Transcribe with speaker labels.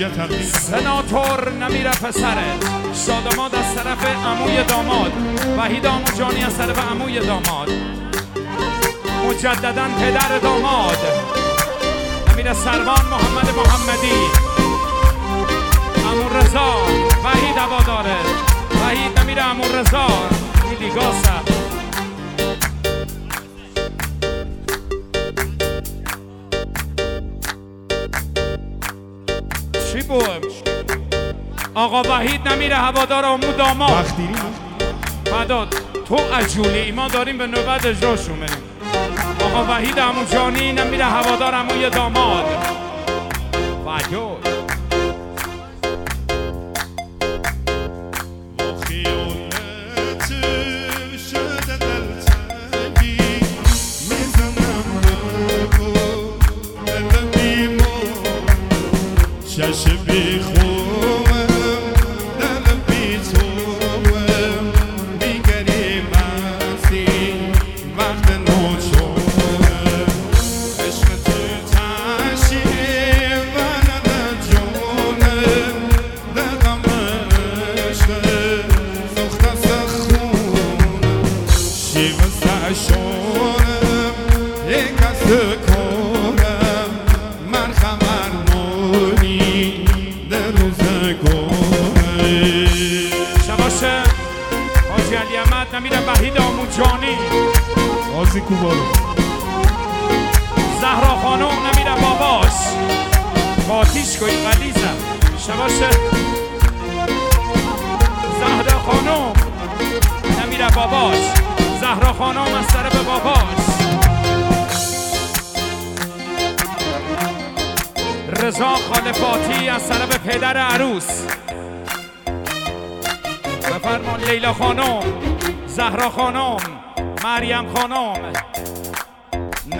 Speaker 1: سناتور نمیره پسرت، شاداماد از طرف عموی داماد، وحید آموجانی از طرف عموی داماد، مجدداً پدر داماد نمیره سروان محمد محمدی، عمو رضا وحید هواداره، وحید نمیره عمو رضا دیگاسه. چی بود؟ آقا وحید نمیره هوادار عمو داماد. فداد تو عجولی، ما داریم به نوبت اجراشون بریم. آقا وحید عموجانی نمیره هوادار عموی داماد. فداد نمیره وحید آموجانی،
Speaker 2: آزی کوبارو
Speaker 1: زهرا خانم نمیره باباش، باتیش کوی غلیزم شباشه. زهرا خانم نمیره باباش، زهرا خانم از طرف باباش. رضا خالفاتی از طرف پدر عروس، بفرمان لیلا خانم، زهرا خانم، مریم خانم،